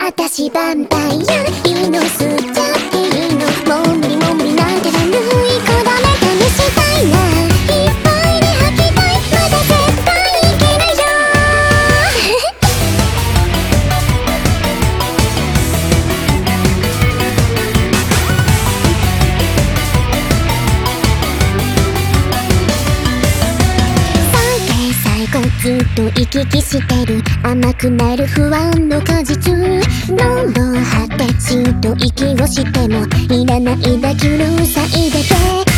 私ヴァンパイアいいの吸っちゃっていいのもんびりもんびりなんてらぬい子だめ試したいないっぱいに吐きたいまだ絶対いけないよ最後ずっと行き来してる甘くなる不安の果実どんどん果てしと息をしてもいらないだけうるさいだけ